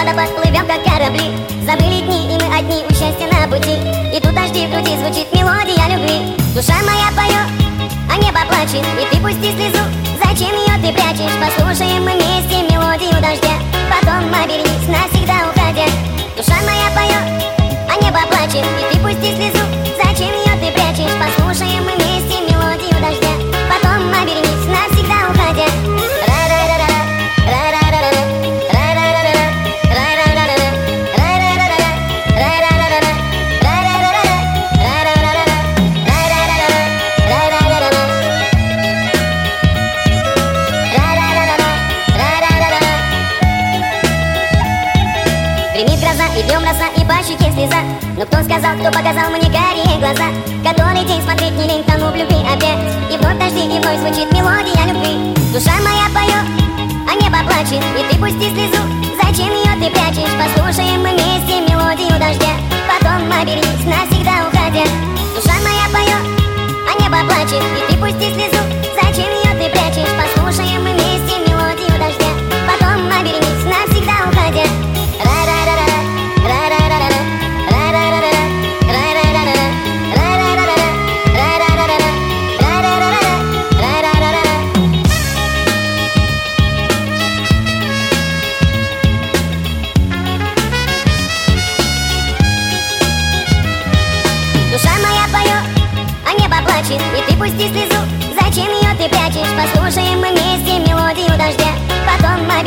водопад, плывем как корабли. Забыли дни, и мы одни, у счастья на пути. И тут дожди в груди, звучит мелодия любви. Душа моя поет, а небо плачет, и ты пусти слезу. Зачем ее ты прячешь? Послушаем мы вместе мелодию дождя. Потом обернись, навсегда уходя. Душа моя поет, а небо плачет, и ты пусти слезу. Зачем ее ты прячешь? Послушаем мы вместе мелодию дождя. Потом обернись, навсегда уходя. Гремит гроза, и днем роса, и по щеке слеза. Но кто сказал, кто показал мне карие глаза? Который день смотреть не лень, тону в любви опять. И вновь дожди, и вновь звучит мелодия любви. Душа моя поет, а небо плачет, и ты пусти слезу. Зачем ее ты прячешь? Послушаем мы вместе мелодию дождя. Потом обернись, навсегда уходя. Душа моя поет, а небо плачет, и ты пусти слезу. Зачем ее ты прячешь? Послушаем мы вместе мелодию дождя. Потом обернись, навсегда уходя. Душа моя поет, а небо плачет, и ты пусти слезу. Зачем ее ты прячешь? Послушаем мы вместе мелодию дождя. Потом